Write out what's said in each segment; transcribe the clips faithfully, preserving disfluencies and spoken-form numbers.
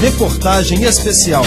Reportagem especial.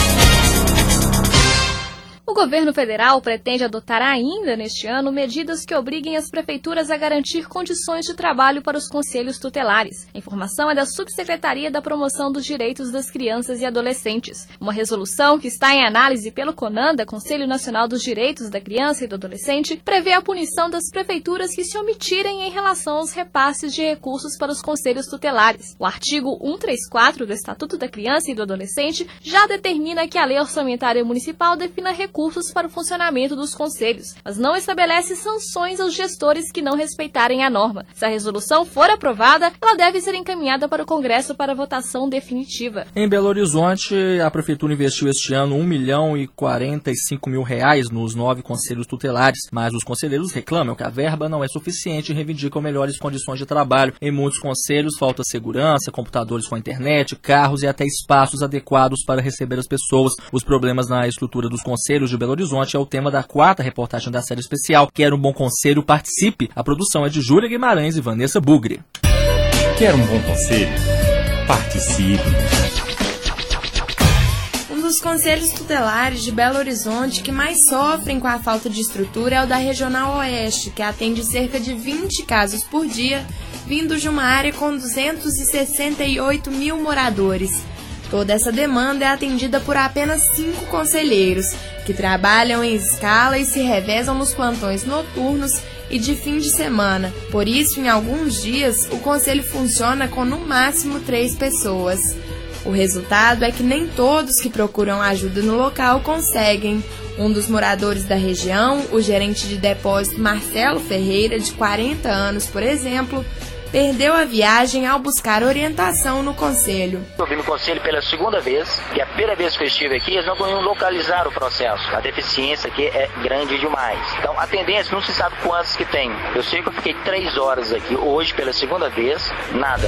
O governo federal pretende adotar ainda neste ano medidas que obriguem as prefeituras a garantir condições de trabalho para os conselhos tutelares. A informação é da Subsecretaria da Promoção dos Direitos das Crianças e Adolescentes. Uma resolução que está em análise pelo CONANDA, Conselho Nacional dos Direitos da Criança e do Adolescente, prevê a punição das prefeituras que se omitirem em relação aos repasses de recursos para os conselhos tutelares. O artigo cento e trinta e quatro do Estatuto da Criança e do Adolescente já determina que a Lei Orçamentária Municipal defina recursos para o funcionamento dos conselhos, mas não estabelece sanções aos gestores que não respeitarem a norma. Se a resolução for aprovada, ela deve ser encaminhada para o Congresso para votação definitiva. Em Belo Horizonte, a Prefeitura investiu este ano um milhão e quarenta e cinco mil reais nos nove conselhos tutelares, mas os conselheiros reclamam que a verba não é suficiente e reivindicam melhores condições de trabalho. Em muitos conselhos falta segurança, computadores com internet, carros e até espaços adequados para receber as pessoas. Os problemas na estrutura dos conselhos de Belo Horizonte é o tema da quarta reportagem da série especial. Quer um bom conselho? Participe! A produção é de Júlia Guimarães e Vanessa Bugre. Quer um bom conselho? Participe! Um dos conselhos tutelares de Belo Horizonte que mais sofrem com a falta de estrutura é o da Regional Oeste, que atende cerca de vinte casos por dia, vindos de uma área com duzentos e sessenta e oito mil moradores. Toda essa demanda é atendida por apenas cinco conselheiros, que trabalham em escala e se revezam nos plantões noturnos e de fim de semana. Por isso, em alguns dias, o conselho funciona com no máximo três pessoas. O resultado é que nem todos que procuram ajuda no local conseguem. Um dos moradores da região, o gerente de depósito Marcelo Ferreira, de quarenta anos, por exemplo, perdeu a viagem ao buscar orientação no conselho. Eu vim no conselho pela segunda vez, e a primeira vez que eu estive aqui, eles não conseguiam localizar o processo. A deficiência aqui é grande demais. Então, a tendência não se sabe quantos que tem. Eu sei que eu fiquei três horas aqui, hoje pela segunda vez, nada.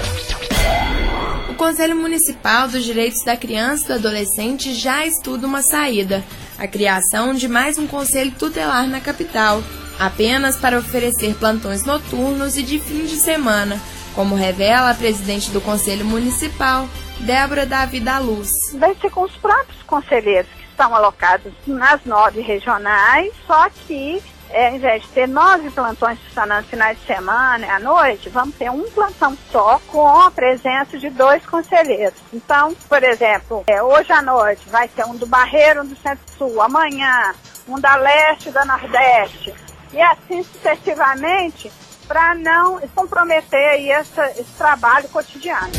O Conselho Municipal dos Direitos da Criança e do Adolescente já estuda uma saída, a criação de mais um conselho tutelar na capital, apenas para oferecer plantões noturnos e de fim de semana, como revela a presidente do Conselho Municipal, Débora Davi da Luz. Vai ser com os próprios conselheiros que estão alocados nas nove regionais, só que é, ao invés de ter nove plantões funcionando finais de semana e à noite, vamos ter um plantão só com a presença de dois conselheiros. Então, por exemplo, é, hoje à noite vai ter um do Barreiro, um do Centro-Sul, amanhã um da Leste e da Nordeste, e assim sucessivamente, para não comprometer aí essa, esse trabalho cotidiano.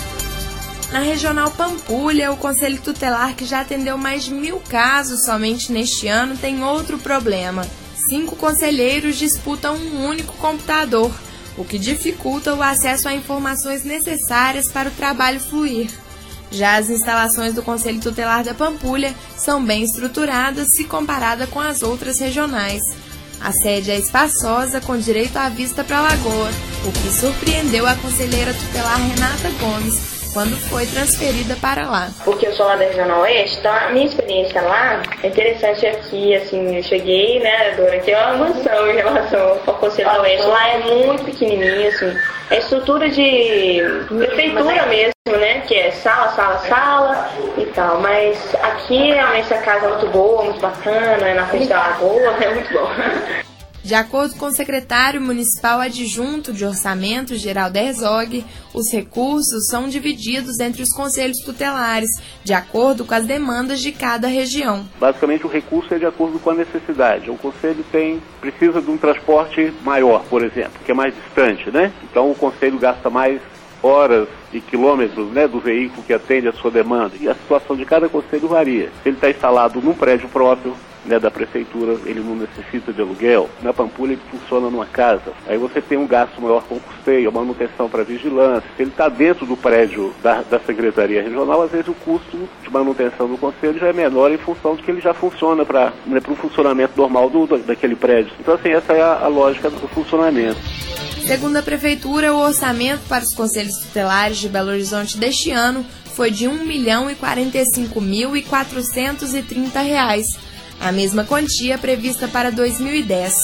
Na Regional Pampulha, o Conselho Tutelar, que já atendeu mais de mil casos somente neste ano, tem outro problema. Cinco conselheiros disputam um único computador, o que dificulta o acesso a informações necessárias para o trabalho fluir. Já as instalações do Conselho Tutelar da Pampulha são bem estruturadas se comparada com as outras regionais. A sede é espaçosa, com direito à vista para a lagoa, o que surpreendeu a conselheira tutelar Renata Gomes quando foi transferida para lá. Porque eu sou lá da Regional Oeste, então a minha experiência lá é interessante aqui, assim, eu cheguei, né, Dora, que é uma mansão em relação ao Conselho da Oeste. Lá é muito pequenininho, assim, é estrutura de prefeitura mesmo, né, que é sala, sala, sala e tal, mas aqui realmente a casa é muito boa, muito bacana, é na frente da lagoa, é muito bom. De acordo com o secretário municipal adjunto de orçamento, Geraldo Herzog, os recursos são divididos entre os conselhos tutelares, de acordo com as demandas de cada região. Basicamente, o recurso é de acordo com a necessidade. O conselho tem, precisa de um transporte maior, por exemplo, que é mais distante, né? Então, o conselho gasta mais horas e quilômetros, né, do veículo que atende a sua demanda. E a situação de cada conselho varia. Se ele está instalado num prédio próprio, né, da prefeitura, ele não necessita de aluguel. Na Pampulha ele funciona numa casa. Aí você tem um gasto maior com custeio, manutenção para vigilância. Se ele está dentro do prédio da, da Secretaria Regional, às vezes o custo de manutenção do conselho já é menor em função de que ele já funciona para, né, para o funcionamento normal do, daquele prédio. Então, assim, essa é a, a lógica do funcionamento. Segundo a Prefeitura, o orçamento para os conselhos tutelares de Belo Horizonte deste ano foi de um milhão e quarenta e cinco mil e quatrocentos e trinta reais, a mesma quantia prevista para dois mil e dez.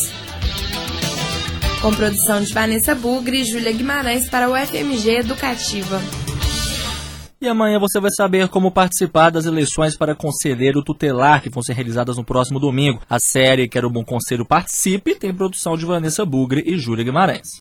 Com produção de Vanessa Bugre e Júlia Guimarães para o F M G Educativa. E amanhã você vai saber como participar das eleições para conselheiro tutelar que vão ser realizadas no próximo domingo. A série Quero um Bom Conselho Participe tem produção de Vanessa Bugre e Júlia Guimarães.